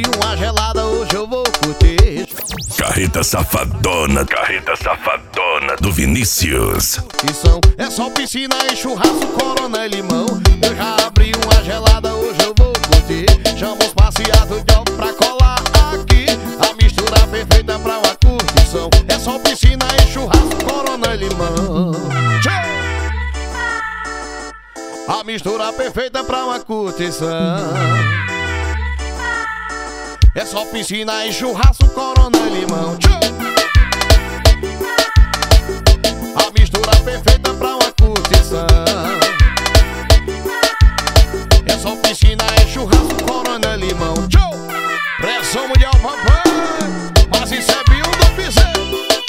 abri uma gelada, hoje eu vou curtir. Carreta safadona do Vinícius. É só piscina e churrasco, corona e limão. Eu já abri uma gelada, hoje eu vou curtir. Chama os passeados de obra pra colar aqui. A mistura perfeita pra uma curtição. É só piscina e churrasco, corona e limão. A mistura perfeita pra uma curtição. É só piscina e churrasco, corona e limão. A mistura perfeita pra uma curtição. É só piscina e churrasco, corona e limão. Pressão mundial, papai. Mas isso é Bill do Piseiro.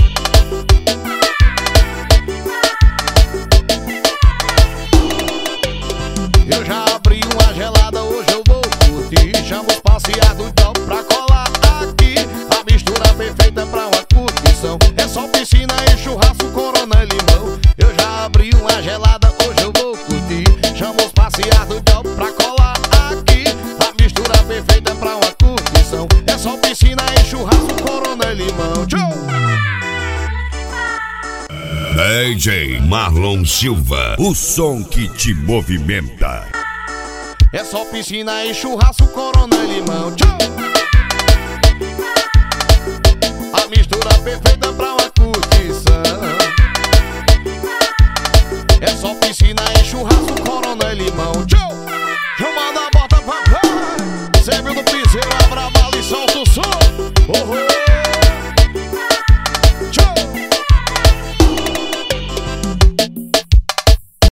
Eu já abri uma gelada, hoje eu vou curtir. Chamo os passeados de pra colar aqui. A mistura perfeita pra uma curtição. É só piscina e churrasco, corona e limão. Eu já abri uma gelada, hoje eu vou curtir. Chamo os passeados de pra colar aqui. A mistura perfeita pra uma curtição. É só piscina e churrasco, corona e limão. DJ Marlon Silva, o som que te movimenta. É só piscina e churrasco, corona e limão. A mistura perfeita pra uma curtição. É só piscina e churrasco, corona e limão. Chamada a bota, papai. Sempre do piseiro, abra a bala e solta o som.